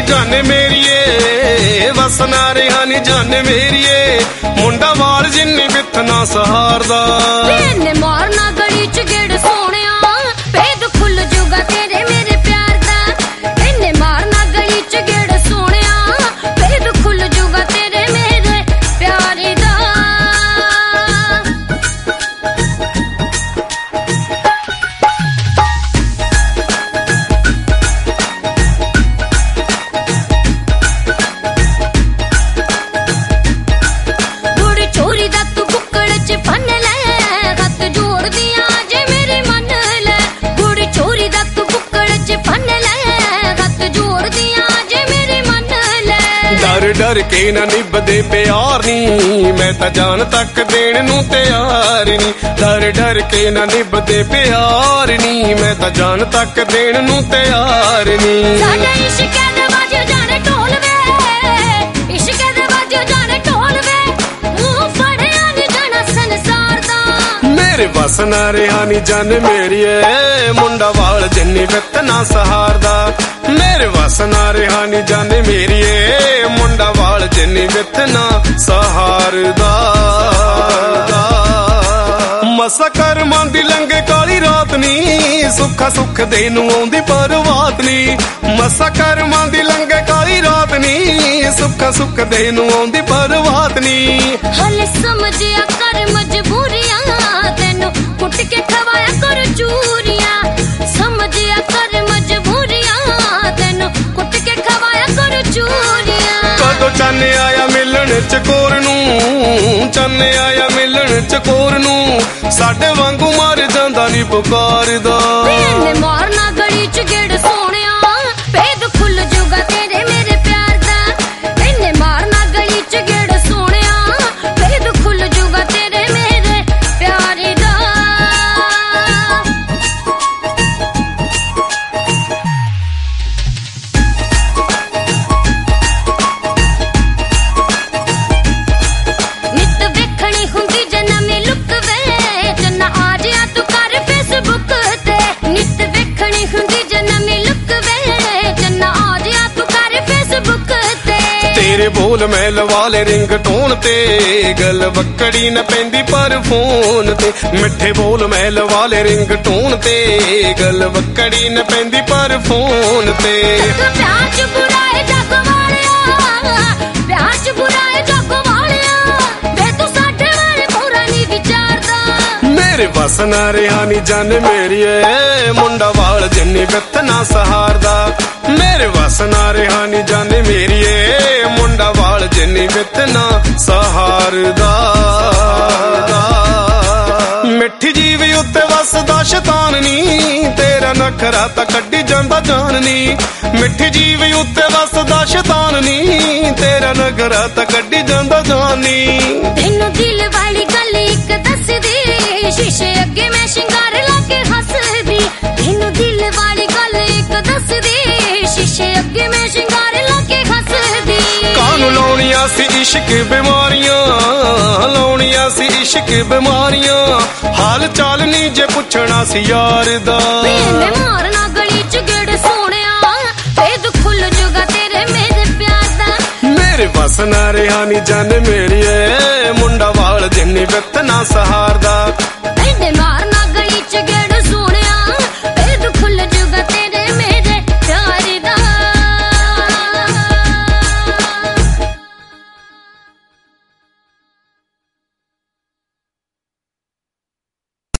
जाने मेरिए वस ना रहा नी जाने मेरिए मुंडा वाल जिन्नी बिथ ना सहारदा मारना गली च गेड़ सोहणिया भेद खुल जूगा तेरे मेरे प्यार दा इन्ने मारना गली च गेड़ सोहणिया भेद खुल जूगा तेरे मेरे प्यार दा डर के ना निभदे प्यार नी मैं तां जान तक देण नूं तैयार नी डर डर के ना निभदे प्यार नी मैं तां जान तक देण नूं तैयार नी साडा इश्क दे बाजो जाने ढोल वे इश्क दे बाजो जाने ढोल वे मुंह फड़िया नी जाना संसार दा मेरे वस ना रहा नी जान मेरिए मुंडा वाल जिन्नी बित ना सहारदा मेरे वस ना रहा नी जान मेरिए मुंडा वाल जिन्नी बिथ ना सहारदा मसा करमां दी लंघे काली रात नी सुखा सुख दे नूं आउंदी परवात नी मसा करमां दी लंघे काली रात नी सुखा सुख दे नूं आउंदी परवात नी हले समझिया कर मजबूरियां तैनू कुट के खवाया कर चूरियां समझिया कर मजबूरियां तैनू कुट के खवाया कर चूरियां कदों चन्न आया मिलन चकोर नूं चन्न आया मिलन चकोर नूं साडे वांगू मर जांदा नी पुकारदा मारना गली च गेड़ सोहणिया भेद खुल जूगा तेरे मेरे प्यार दा इन्ने मारना गली च गेड़ सोहणिया भेद खुल जूगा तेरे मेरे प्यार दा नित वेखणी हुंदी जन्मी लुक वे जन्ना आ जिया तू कर फेसबुक ते नित वेखणी हुंदी जन्मी लुक वे जन्ना आ जिया तू कर फेसबुक ते तेरे बोल मैल वाले रिंग टोन ते गल वक्कड़ी न पैंदी पर फोन ते मिठे बोल मैल वाले रिंग टोन ते गल वक्कड़ी न पैंदी पर फोन ते प्यार च बुराए जग वालिया प्यार च बुराए जग वालिया वे तू साडे बारे पूरा नहीं विचारदा मेरे वस ना रहा नी जान मेरिए मुंडा वाल जिन्नी बिथ ना सहारदा मेरे वस ना रहा नी जान मेरिए मुंडा वाल जिन्नी बिथ ना सहारदा मिठी जीवी उत्ते वसदा शैतान नी तेरा नखरा तां कड्डी जांदा जान नी मिठी जीवी उत्ते वसदा शैतान नी तेरा नखरा तां कड्डी जांदा जान नी तैनू दिल वाली गल इक दस दी शीशे अगे मैं शिंगार लाके हसदी तैनू दिल वाली गल इक दस दी शीशे अगे मैं शिंगार लाके हसदी कानू लाउणियां सी इश्क बीमारियां लाउणियां सी इश्क बीमारियां हाल चाल नी जे पुछना सी यार दा मारना गली च गेड़ सोहणिया भेद खुल जूगा तेरे मेरे प्यार दा मेरे वस ना रहा नी जान मेरिए मुंडा वाल जिन्नी बिथ ना सहारदा